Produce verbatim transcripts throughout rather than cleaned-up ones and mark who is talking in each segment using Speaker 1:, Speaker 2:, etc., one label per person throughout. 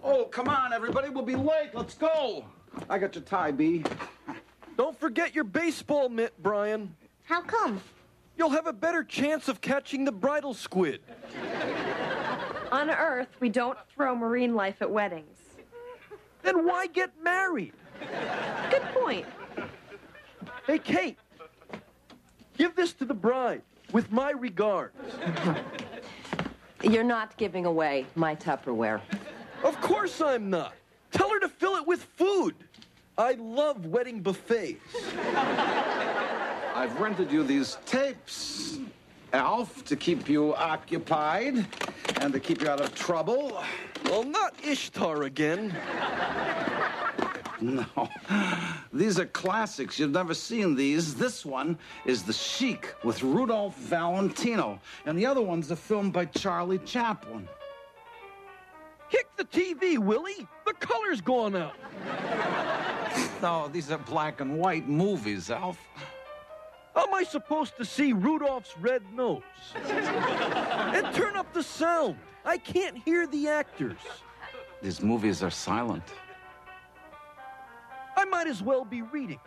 Speaker 1: Oh, come on, everybody. We'll be late. Let's go. I got your tie, B.
Speaker 2: Don't forget your baseball mitt, Brian.
Speaker 3: How come?
Speaker 2: You'll have a better chance of catching the bridal squid.
Speaker 4: On Earth, we don't throw marine life at weddings.
Speaker 2: Then why get married?
Speaker 4: Good point.
Speaker 2: Hey, Kate, give this to the bride with my regards.
Speaker 5: You're not giving away my Tupperware.
Speaker 2: Of course I'm not. Tell her to fill it with food. I love wedding buffets.
Speaker 1: I've rented you these tapes, Alf, to keep you occupied and to keep you out of trouble.
Speaker 2: Well, not Ishtar again.
Speaker 1: No. These are classics. You've never seen these. This one is The Sheik with Rudolph Valentino, and the other one's a film by Charlie Chaplin.
Speaker 2: Kick the T V, Willie. The color's gone out.
Speaker 1: No, these are black and white movies, Alf.
Speaker 2: How am I supposed to see Rudolph's red nose? And turn up the sound. I can't hear the actors.
Speaker 1: These movies are silent.
Speaker 2: I might as well be reading.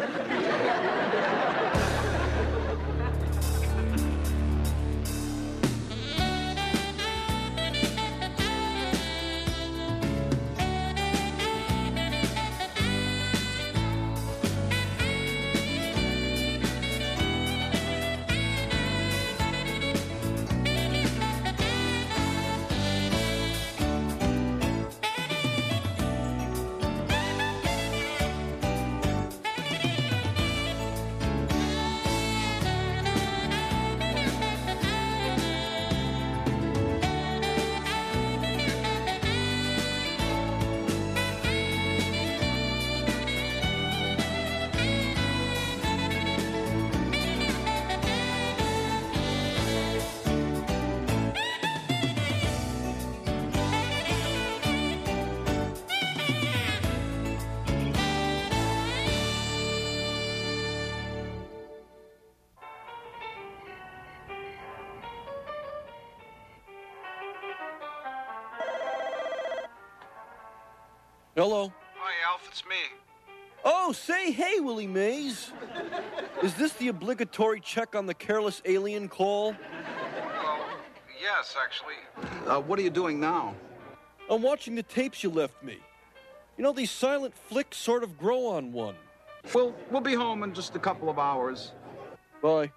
Speaker 2: Hello.
Speaker 6: Hi, Alf, it's me.
Speaker 2: Oh, say hey, Willie Mays. Is this the obligatory check on the careless alien call?
Speaker 6: Well, yes, actually.
Speaker 1: Uh, what are you doing now?
Speaker 2: I'm watching the tapes you left me. You know, these silent flicks sort of grow on one.
Speaker 1: Well, we'll be home in just a couple of hours.
Speaker 2: Bye.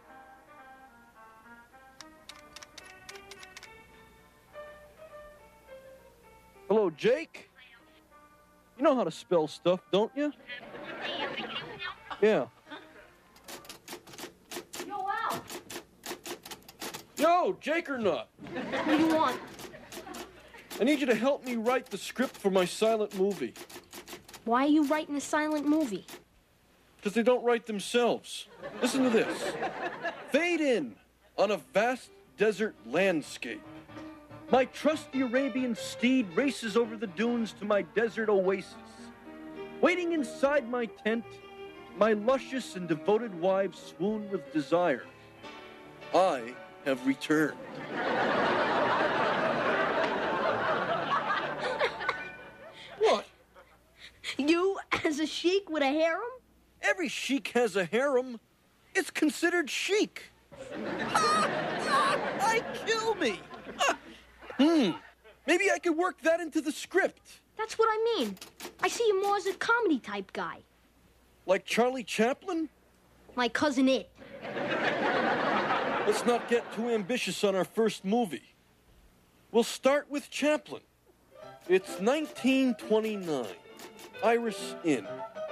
Speaker 2: Hello, Jake? You know how to spell stuff, don't you? Yeah.
Speaker 3: Yo, Al.
Speaker 2: Yo, Jake or not?
Speaker 3: What do you want?
Speaker 2: I need you to help me write the script for my silent movie.
Speaker 3: Why are you writing a silent movie?
Speaker 2: Because they don't write themselves. Listen to this. Fade in on a vast desert landscape. My trusty Arabian steed races over the dunes to my desert oasis. Waiting inside my tent, my luscious and devoted wives swoon with desire. I have returned. What?
Speaker 3: You as a sheik with a harem?
Speaker 2: Every sheik has a harem. It's considered chic. I kill me. Hmm. Maybe I could work that into the script.
Speaker 3: That's what I mean. I see you more as a comedy type guy.
Speaker 2: Like Charlie Chaplin?
Speaker 3: My cousin It.
Speaker 2: Let's not get too ambitious on our first movie. We'll start with Chaplin. It's nineteen twenty-nine. Iris Inn.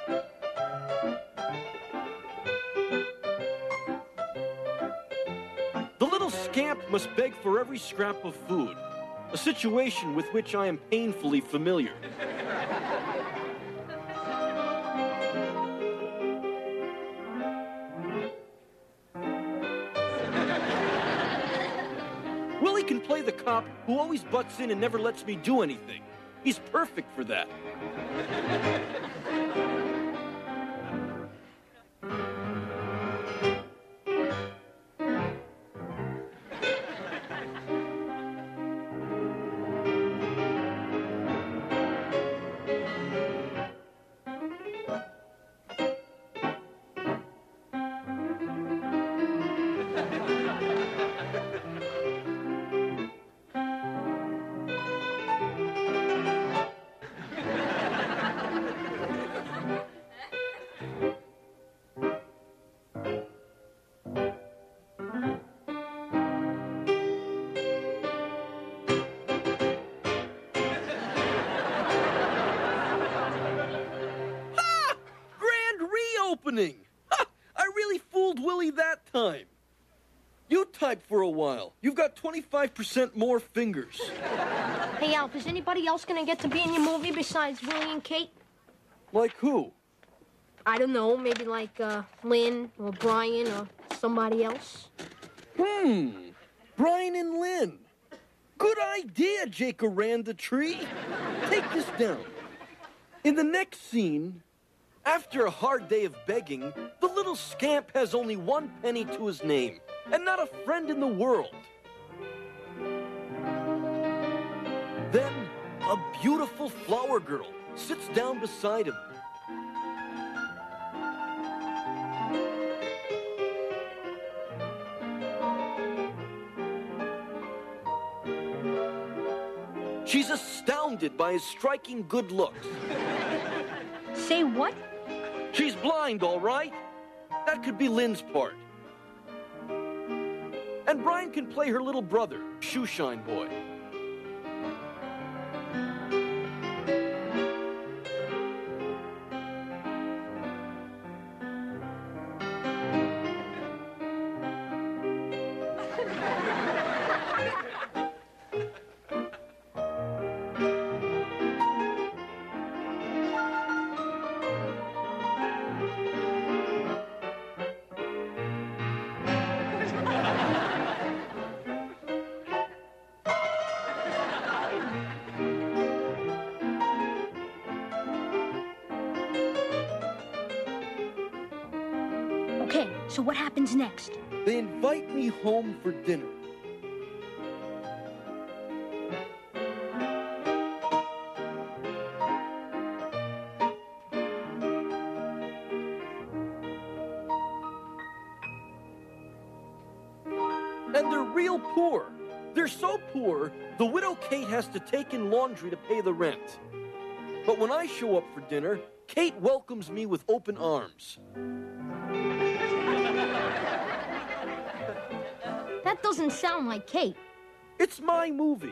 Speaker 2: The little scamp must beg for every scrap of food, a situation with which I am painfully familiar. Willie can play the cop who always butts in and never lets me do anything. He's perfect for that. opening. Ha! I really fooled Willie that time. You type for a while. You've got twenty-five percent more fingers.
Speaker 3: Hey, Alf, is anybody else gonna get to be in your movie besides Willie and Kate?
Speaker 2: Like who?
Speaker 3: I don't know, maybe like uh, Lynn or Brian or somebody else.
Speaker 2: Hmm. Brian and Lynn. Good idea, Jake Aranda Tree. Take this down. In the next scene, after a hard day of begging, the little scamp has only one penny to his name and not a friend in the world. Then, a beautiful flower girl sits down beside him. She's astounded by his striking good looks.
Speaker 3: Say what?
Speaker 2: She's blind, all right. That could be Lynn's part. And Brian can play her little brother, Shoeshine Boy.
Speaker 3: Okay, so what happens next?
Speaker 2: They invite me home for dinner. And they're real poor. They're so poor, the widow Kate has to take in laundry to pay the rent. But when I show up for dinner, Kate welcomes me with open arms.
Speaker 3: That doesn't sound like Kate.
Speaker 2: It's my movie.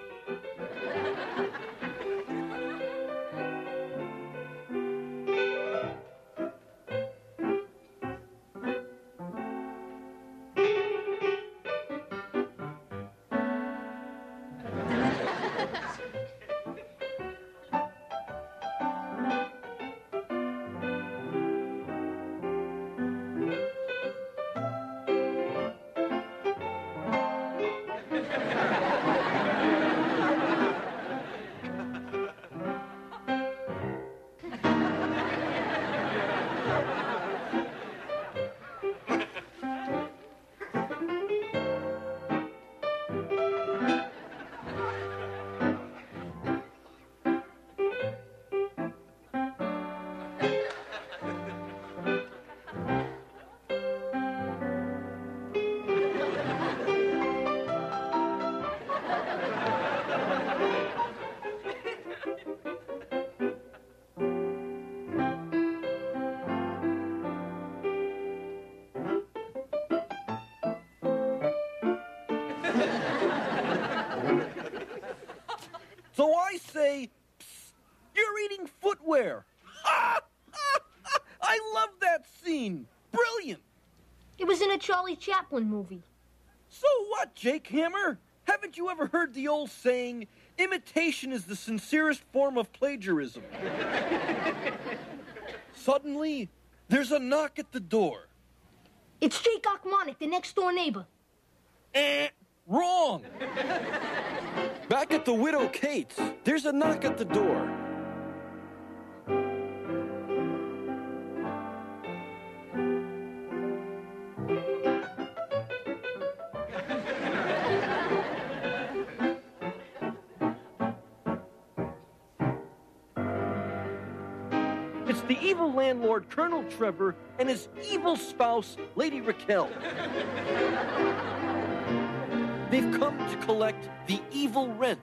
Speaker 2: So I say, psst, you're eating footwear. I love that scene. Brilliant.
Speaker 3: It was in a Charlie Chaplin movie.
Speaker 2: So what, Jake Hammer? Haven't you ever heard the old saying, imitation is the sincerest form of plagiarism? Suddenly, there's a knock at the door.
Speaker 3: It's Jake Achmonic, the next door neighbor.
Speaker 2: Eh, wrong. Back at the Widow Kate's, there's a knock at the door. It's the evil landlord, Colonel Trevor, and his evil spouse, Lady Raquel. They've come to collect the evil rent.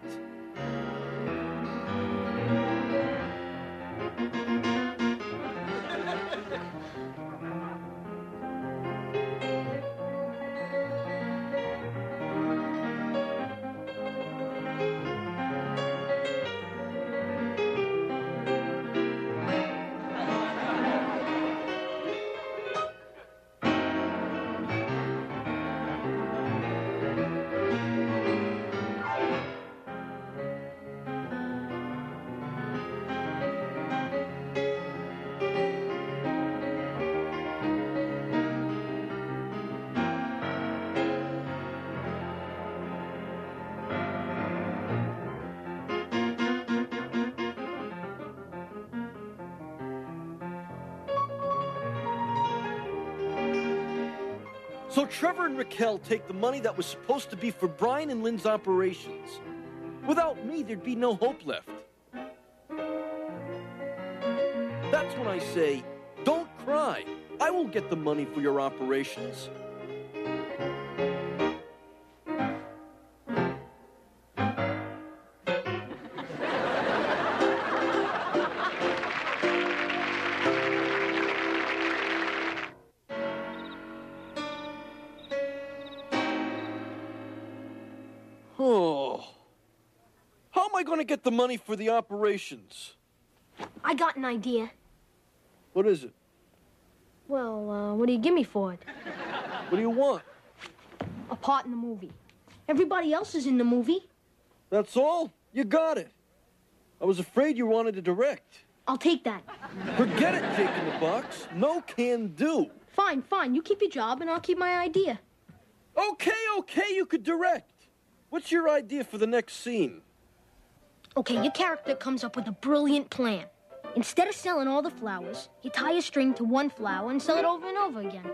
Speaker 2: So Trevor and Raquel take the money that was supposed to be for Brian and Lynn's operations. Without me, there'd be no hope left. That's when I say, don't cry. I will get the money for your operations. Oh. How am I going to get the money for the operations?
Speaker 3: I got an idea.
Speaker 2: What is it?
Speaker 3: Well, uh, what do you give me for it?
Speaker 2: What do you want?
Speaker 3: A part in the movie. Everybody else is in the movie.
Speaker 2: That's all? You got it. I was afraid you wanted to direct.
Speaker 3: I'll take that.
Speaker 2: Forget it, Jake in the Box. No can do.
Speaker 3: Fine, fine. You keep your job and I'll keep my idea.
Speaker 2: Okay, okay, you could direct. What's your idea for the next scene?
Speaker 3: Okay, your character comes up with a brilliant plan. Instead of selling all the flowers, you tie a string to one flower and sell it over and over again.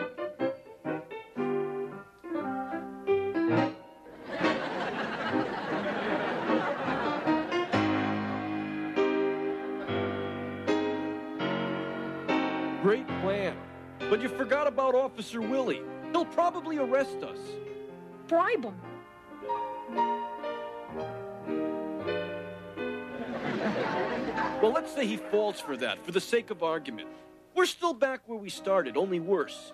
Speaker 2: Great plan. But you forgot about Officer Willie. He'll probably arrest us.
Speaker 3: Bribe him.
Speaker 2: Well, let's say he falls for that, for the sake of argument. We're still back where we started, only worse.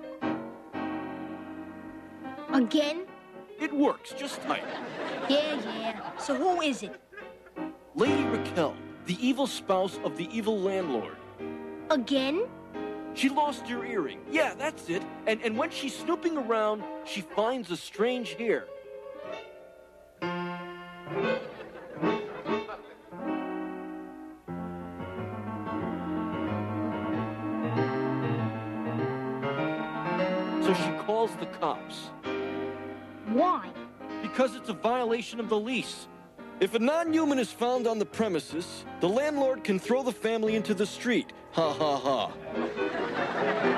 Speaker 3: Again?
Speaker 2: It works, just tight.
Speaker 3: Yeah, yeah. So who is it?
Speaker 2: Lady Raquel, the evil spouse of the evil landlord.
Speaker 3: Again?
Speaker 2: She lost her earring. Yeah, that's it. And, and when she's snooping around, she finds a strange hair. So she calls the cops.
Speaker 3: Why?
Speaker 2: Because it's a violation of the lease. If a non-human is found on the premises, the landlord can throw the family into the street. Ha ha ha.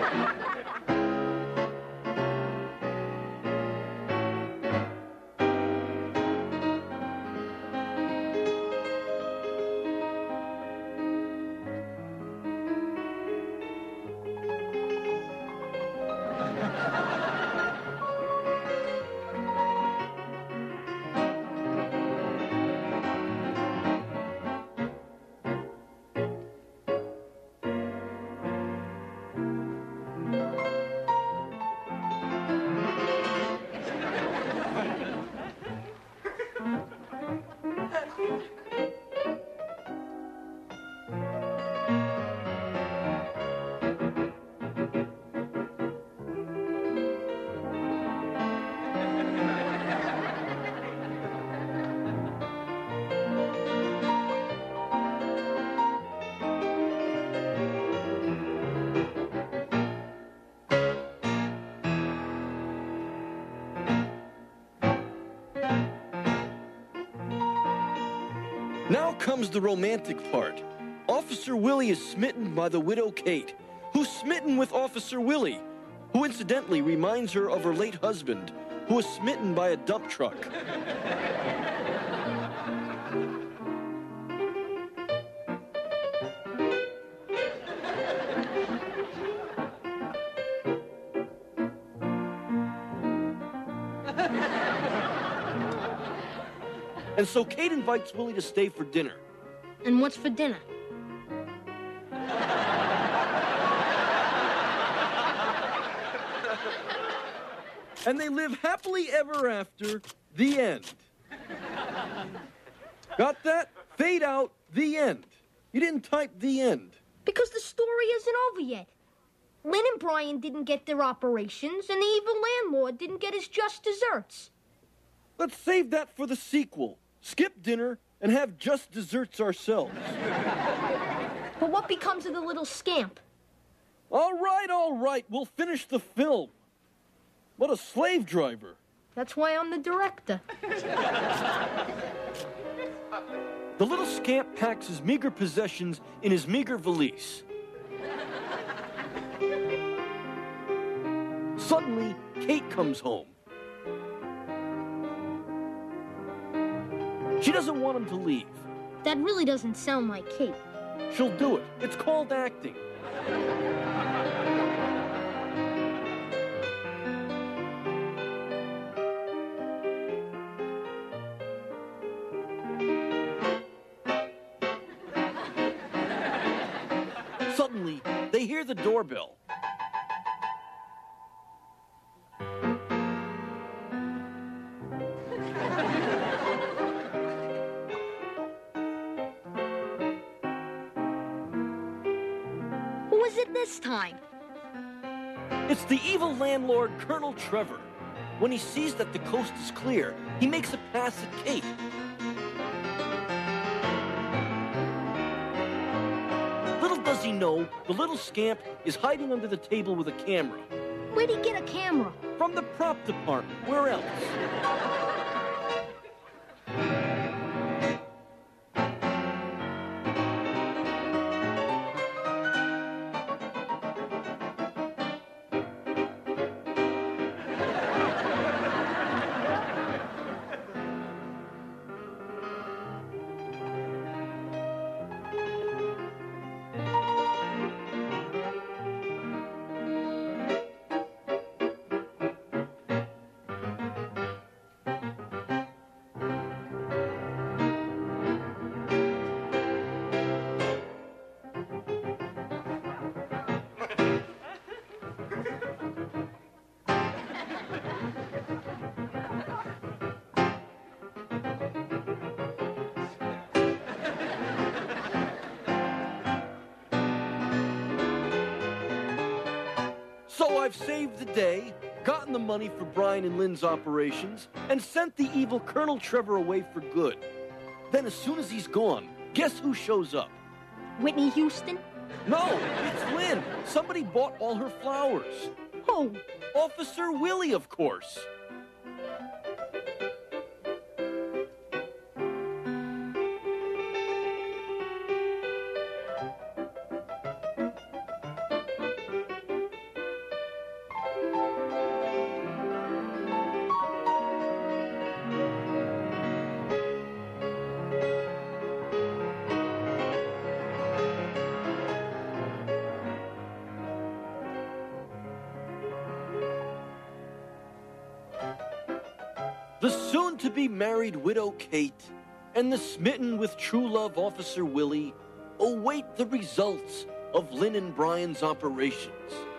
Speaker 2: Now comes the romantic part. Officer Willie is smitten by the widow Kate, who's smitten with Officer Willie, who incidentally reminds her of her late husband, who was smitten by a dump truck. And so Kate invites Willie to stay for dinner.
Speaker 3: And what's for dinner?
Speaker 2: And they live happily ever after, the end. Got that? Fade out, the end. You didn't type the end.
Speaker 3: Because the story isn't over yet. Lynn and Brian didn't get their operations, and the evil landlord didn't get his just desserts.
Speaker 2: Let's save that for the sequel. Skip dinner and have just desserts ourselves.
Speaker 3: But what becomes of the little scamp?
Speaker 2: All right, all right, we'll finish the film. What a slave driver.
Speaker 3: That's why I'm the director.
Speaker 2: The little scamp packs his meager possessions in his meager valise. Suddenly, Kate comes home. She doesn't want him to leave.
Speaker 3: That really doesn't sound like Kate.
Speaker 2: She'll do it. It's called acting. Suddenly, they hear the doorbell.
Speaker 3: Who is it this time?
Speaker 2: It's the evil landlord, Colonel Trevor. When he sees that the coast is clear, he makes a pass at Kate. Little does he know, the little scamp is hiding under the table with a camera.
Speaker 3: Where'd he get a camera?
Speaker 2: From the prop department. Where else? So I've saved the day, gotten the money for Brian and Lynn's operations, and sent the evil Colonel Trevor away for good. Then as soon as he's gone, guess who shows up?
Speaker 3: Whitney Houston?
Speaker 2: No, it's Lynn. Somebody bought all her flowers.
Speaker 3: Oh,
Speaker 2: Officer Willie, of course. The soon-to-be married widow Kate and the smitten with true love Officer Willie await the results of Lynn and Brian's operations.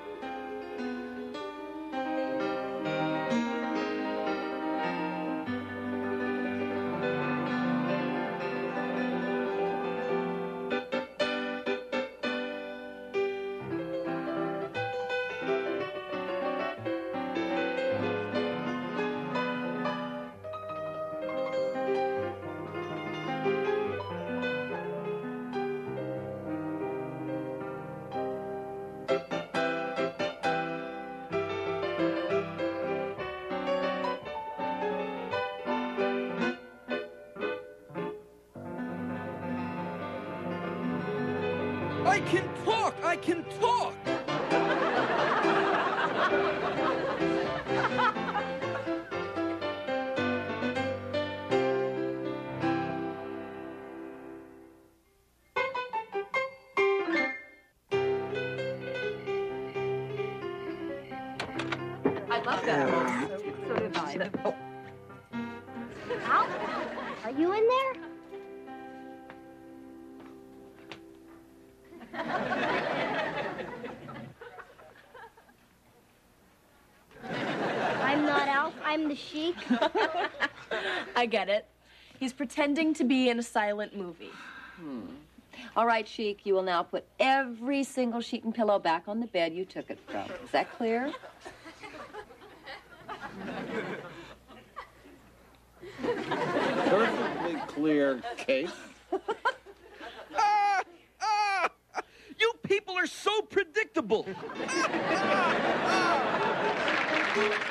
Speaker 2: I can talk! I can talk!
Speaker 5: I love that. So did I. Oh.
Speaker 3: Al? Are you in there? I'm not Alf, I'm the Sheik.
Speaker 4: I get it. He's pretending to be in a silent movie.
Speaker 5: Hmm. All right, Sheik, you will now put every single sheet and pillow back on the bed you took it from. Is that clear?
Speaker 1: Perfectly clear, Kate.
Speaker 2: Ah! Ah! You people are so predictable! Ah! Ah!